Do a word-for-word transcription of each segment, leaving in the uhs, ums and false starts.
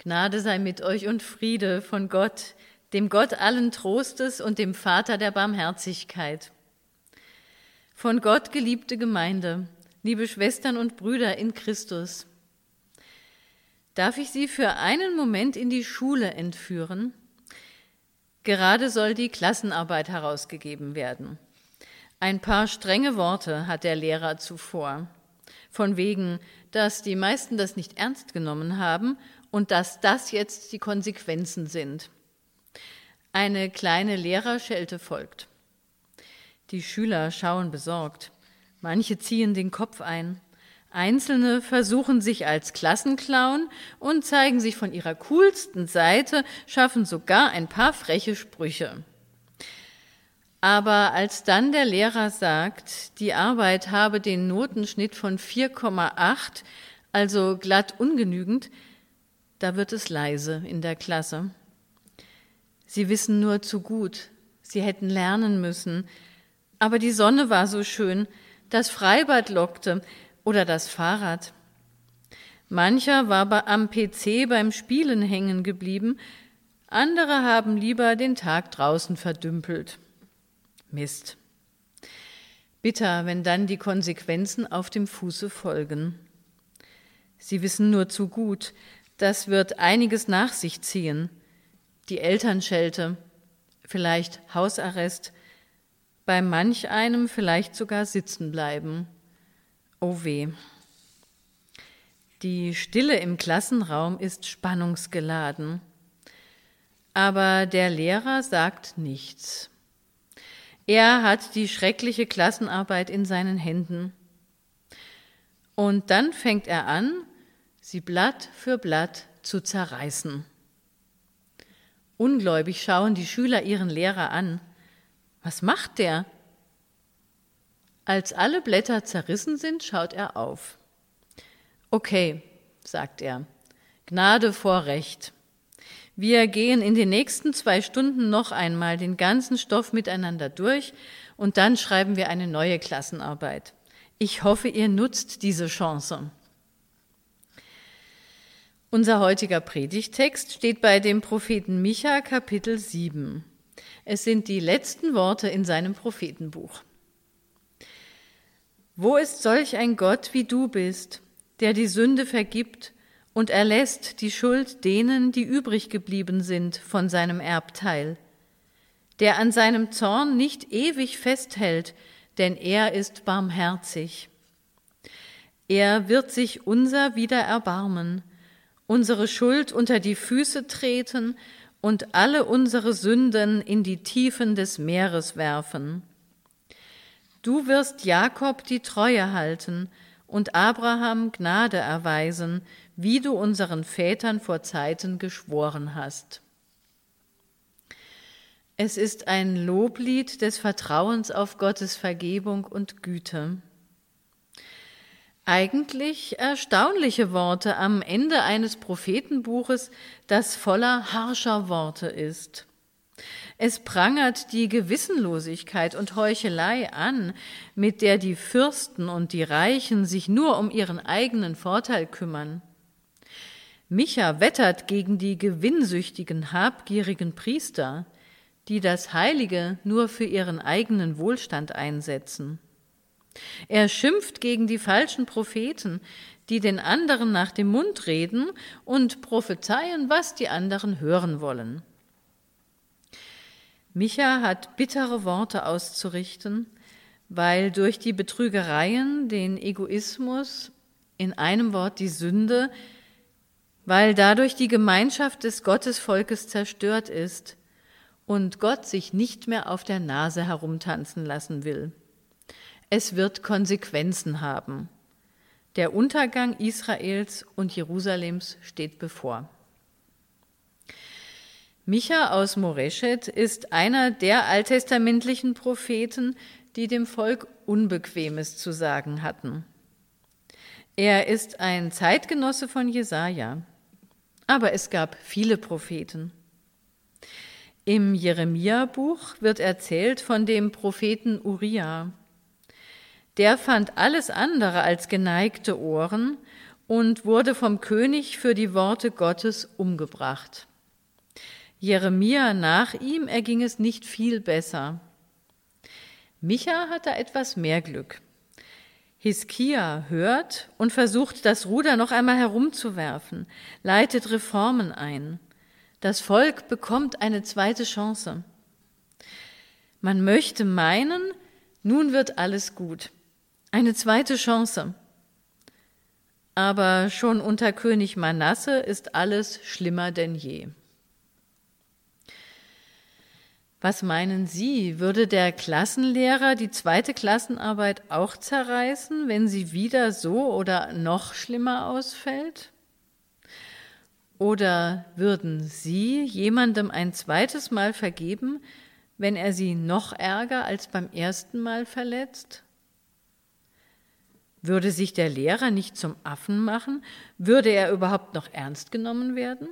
Gnade sei mit euch und Friede von Gott, dem Gott allen Trostes und dem Vater der Barmherzigkeit. Von Gott geliebte Gemeinde, liebe Schwestern und Brüder in Christus, darf ich Sie für einen Moment in die Schule entführen? Gerade soll die Klassenarbeit herausgegeben werden. Ein paar strenge Worte hat der Lehrer zuvor, von wegen, dass die meisten das nicht ernst genommen haben und dass das jetzt die Konsequenzen sind. Eine kleine Lehrerschelte folgt. Die Schüler schauen besorgt. Manche ziehen den Kopf ein. Einzelne versuchen sich als Klassenclown und zeigen sich von ihrer coolsten Seite, schaffen sogar ein paar freche Sprüche. Aber als dann der Lehrer sagt, die Arbeit habe den Notenschnitt von vier Komma acht, also glatt ungenügend, da wird es leise in der Klasse. Sie wissen nur zu gut, sie hätten lernen müssen, aber die Sonne war so schön, das Freibad lockte oder das Fahrrad. Mancher war am P C beim Spielen hängen geblieben, andere haben lieber den Tag draußen verdümpelt. Mist. Bitter, wenn dann die Konsequenzen auf dem Fuße folgen. Sie wissen nur zu gut, das wird einiges nach sich ziehen. Die Elternschelte, vielleicht Hausarrest, bei manch einem vielleicht sogar sitzen bleiben. Oh weh. Die Stille im Klassenraum ist spannungsgeladen. Aber der Lehrer sagt nichts. Er hat die schreckliche Klassenarbeit in seinen Händen. Und dann fängt er an, sie Blatt für Blatt zu zerreißen. Ungläubig schauen die Schüler ihren Lehrer an. Was macht der? Als alle Blätter zerrissen sind, schaut er auf. Okay, sagt er, Gnade vor Recht. Wir gehen in den nächsten zwei Stunden noch einmal den ganzen Stoff miteinander durch und dann schreiben wir eine neue Klassenarbeit. Ich hoffe, ihr nutzt diese Chance. Unser heutiger Predigtext steht bei dem Propheten Micha, Kapitel sieben. Es sind die letzten Worte in seinem Prophetenbuch. Wo ist solch ein Gott, wie du bist, der die Sünde vergibt und erlässt die Schuld denen, die übrig geblieben sind von seinem Erbteil, der an seinem Zorn nicht ewig festhält, denn er ist barmherzig. Er wird sich unser wieder erbarmen, unsere Schuld unter die Füße treten und alle unsere Sünden in die Tiefen des Meeres werfen. Du wirst Jakob die Treue halten und Abraham Gnade erweisen, wie du unseren Vätern vor Zeiten geschworen hast. Es ist ein Loblied des Vertrauens auf Gottes Vergebung und Güte. Eigentlich erstaunliche Worte am Ende eines Prophetenbuches, das voller harscher Worte ist. Es prangert die Gewissenlosigkeit und Heuchelei an, mit der die Fürsten und die Reichen sich nur um ihren eigenen Vorteil kümmern. Micha wettert gegen die gewinnsüchtigen, habgierigen Priester, die das Heilige nur für ihren eigenen Wohlstand einsetzen. Er schimpft gegen die falschen Propheten, die den anderen nach dem Mund reden und prophezeien, was die anderen hören wollen. Micha hat bittere Worte auszurichten, weil durch die Betrügereien, den Egoismus, in einem Wort die Sünde, weil dadurch die Gemeinschaft des Gottesvolkes zerstört ist und Gott sich nicht mehr auf der Nase herumtanzen lassen will. Es wird Konsequenzen haben. Der Untergang Israels und Jerusalems steht bevor. Micha aus Moreshet ist einer der alttestamentlichen Propheten, die dem Volk Unbequemes zu sagen hatten. Er ist ein Zeitgenosse von Jesaja, aber es gab viele Propheten. Im Jeremia-Buch wird erzählt von dem Propheten Uria. Der fand alles andere als geneigte Ohren und wurde vom König für die Worte Gottes umgebracht. Jeremia nach ihm erging es nicht viel besser. Micha hatte etwas mehr Glück. Hiskia hört und versucht, das Ruder noch einmal herumzuwerfen, leitet Reformen ein. Das Volk bekommt eine zweite Chance. Man möchte meinen, nun wird alles gut. Eine zweite Chance. Aber schon unter König Manasse ist alles schlimmer denn je. Was meinen Sie, würde der Klassenlehrer die zweite Klassenarbeit auch zerreißen, wenn sie wieder so oder noch schlimmer ausfällt? Oder würden Sie jemandem ein zweites Mal vergeben, wenn er Sie noch ärger als beim ersten Mal verletzt? Würde sich der Lehrer nicht zum Affen machen? Würde er überhaupt noch ernst genommen werden?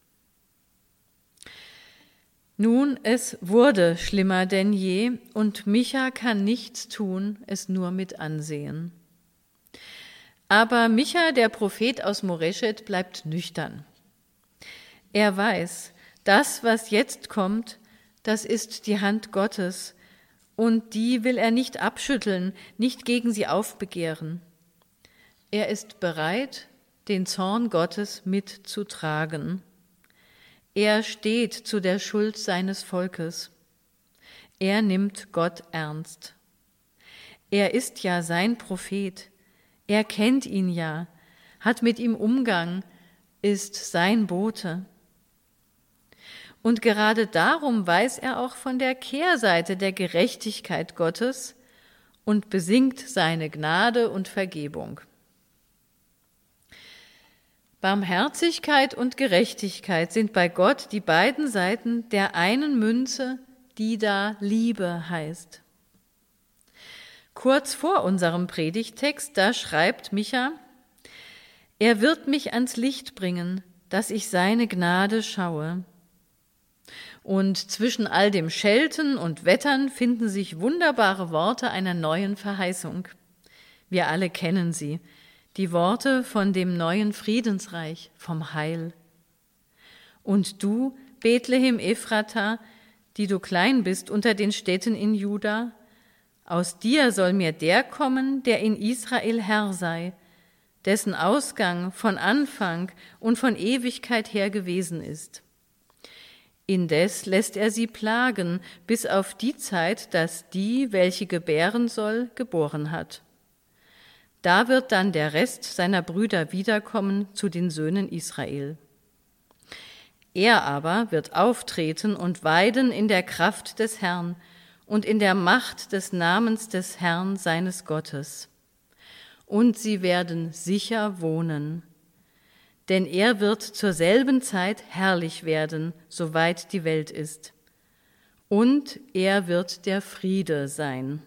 Nun, es wurde schlimmer denn je, und Micha kann nichts tun, es nur mit ansehen. Aber Micha, der Prophet aus Moreshet, bleibt nüchtern. Er weiß, das, was jetzt kommt, das ist die Hand Gottes, und die will er nicht abschütteln, nicht gegen sie aufbegehren. Er ist bereit, den Zorn Gottes mitzutragen. Er steht zu der Schuld seines Volkes. Er nimmt Gott ernst. Er ist ja sein Prophet. Er kennt ihn ja, hat mit ihm Umgang, ist sein Bote. Und gerade darum weiß er auch von der Kehrseite der Gerechtigkeit Gottes und besingt seine Gnade und Vergebung. Barmherzigkeit und Gerechtigkeit sind bei Gott die beiden Seiten der einen Münze, die da Liebe heißt. Kurz vor unserem Predigttext, da schreibt Micha: Er wird mich ans Licht bringen, dass ich seine Gnade schaue. Und zwischen all dem Schelten und Wettern finden sich wunderbare Worte einer neuen Verheißung. Wir alle kennen sie. Die Worte von dem neuen Friedensreich, vom Heil. Und du, Bethlehem Ephrata, die du klein bist unter den Städten in Juda, aus dir soll mir der kommen, der in Israel Herr sei, dessen Ausgang von Anfang und von Ewigkeit her gewesen ist. Indes lässt er sie plagen, bis auf die Zeit, dass die, welche gebären soll, geboren hat. Da wird dann der Rest seiner Brüder wiederkommen zu den Söhnen Israel. Er aber wird auftreten und weiden in der Kraft des Herrn und in der Macht des Namens des Herrn seines Gottes. Und sie werden sicher wohnen. Denn er wird zur selben Zeit herrlich werden, soweit die Welt ist. Und er wird der Friede sein.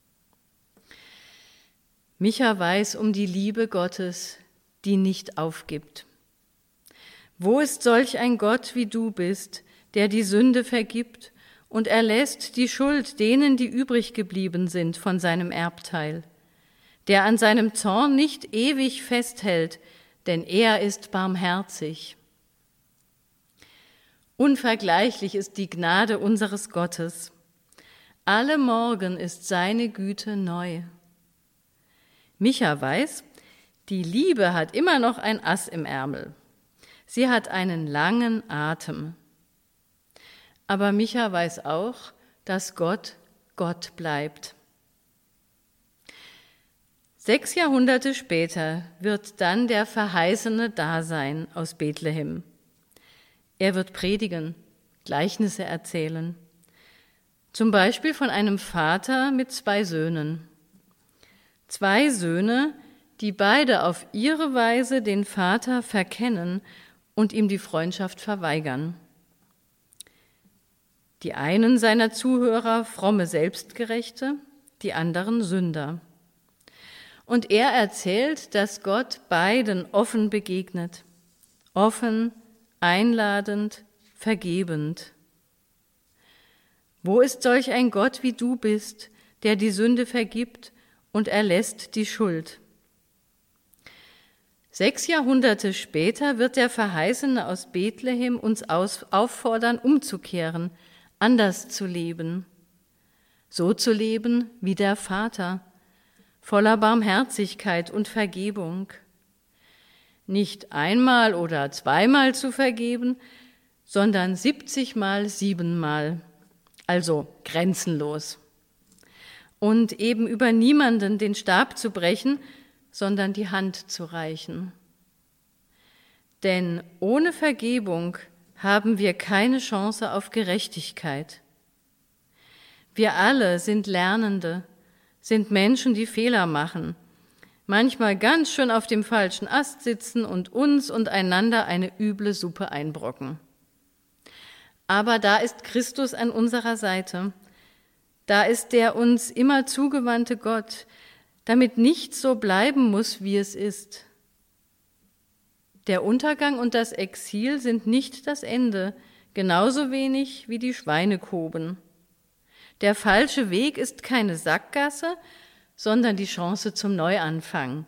Micha weiß um die Liebe Gottes, die nicht aufgibt. Wo ist solch ein Gott wie du bist, der die Sünde vergibt und erlässt die Schuld denen, die übrig geblieben sind von seinem Erbteil, der an seinem Zorn nicht ewig festhält, denn er ist barmherzig. Unvergleichlich ist die Gnade unseres Gottes. Alle Morgen ist seine Güte neu. Micha weiß, die Liebe hat immer noch ein Ass im Ärmel. Sie hat einen langen Atem. Aber Micha weiß auch, dass Gott Gott bleibt. Sechs Jahrhunderte später wird dann der Verheißene da sein aus Bethlehem. Er wird predigen, Gleichnisse erzählen. Zum Beispiel von einem Vater mit zwei Söhnen. Zwei Söhne, die beide auf ihre Weise den Vater verkennen und ihm die Freundschaft verweigern. Die einen seiner Zuhörer fromme Selbstgerechte, die anderen Sünder. Und er erzählt, dass Gott beiden offen begegnet, offen, einladend, vergebend. Wo ist solch ein Gott wie du bist, der die Sünde vergibt und erlässt die Schuld? Sechs Jahrhunderte später wird der Verheißene aus Bethlehem uns auffordern, umzukehren, anders zu leben. So zu leben wie der Vater, voller Barmherzigkeit und Vergebung. Nicht einmal oder zweimal zu vergeben, sondern siebzigmal siebenmal, also grenzenlos. Und eben über niemanden den Stab zu brechen, sondern die Hand zu reichen. Denn ohne Vergebung haben wir keine Chance auf Gerechtigkeit. Wir alle sind Lernende, sind Menschen, die Fehler machen, manchmal ganz schön auf dem falschen Ast sitzen und uns und einander eine üble Suppe einbrocken. Aber da ist Christus an unserer Seite. Da ist der uns immer zugewandte Gott, damit nichts so bleiben muss, wie es ist. Der Untergang und das Exil sind nicht das Ende, genauso wenig wie die Schweinekoben. Der falsche Weg ist keine Sackgasse, sondern die Chance zum Neuanfang.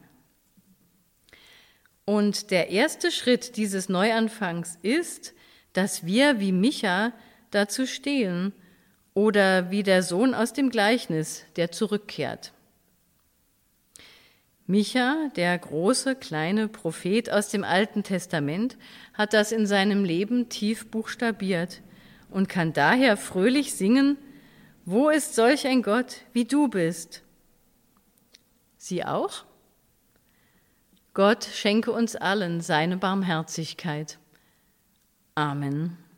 Und der erste Schritt dieses Neuanfangs ist, dass wir wie Micha dazu stehen oder wie der Sohn aus dem Gleichnis, der zurückkehrt. Micha, der große, kleine Prophet aus dem Alten Testament, hat das in seinem Leben tief buchstabiert und kann daher fröhlich singen: Wo ist solch ein Gott, wie du bist? Sie auch? Gott schenke uns allen seine Barmherzigkeit. Amen.